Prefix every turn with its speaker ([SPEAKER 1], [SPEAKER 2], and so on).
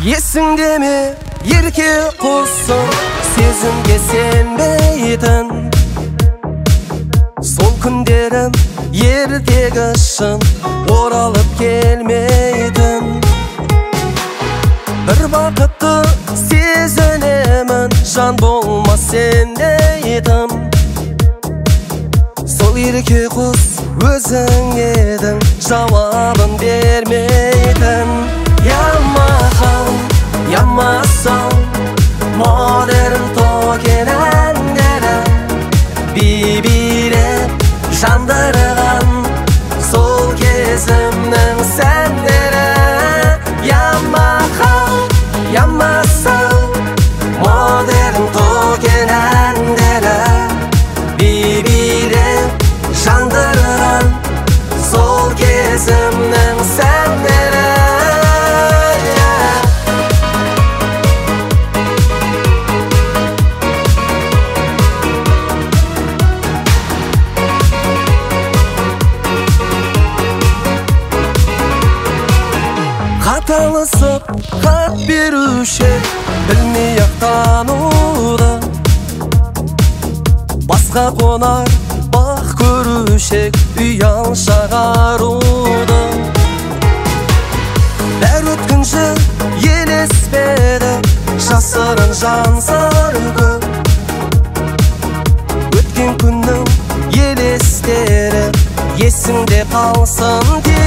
[SPEAKER 1] Есіңде ме ерке құсым, сезімге сенбейтін? Сол күндерім ертегі шын оралып келмейтін. Бір бақытты сезінемін, жан болмас сендейтін. Сол ерке құс өзің едің, жауабын бермейтін. Ямахан, ямасың, модерн токен әндері бибилеп жандырған сол кезімнің сәндері. Ямахан, ямасың, модерн токен әндері бибилеп жандырған сол кезімнің сәндері. Қаталысып хат беруші білмей-ақ тануды, басқа қонар бақ көрушек ұял шағаруды. Бәр өткінші елеспеді, жасырын жан саргы, өткен күннің елестері есіңде қалсын.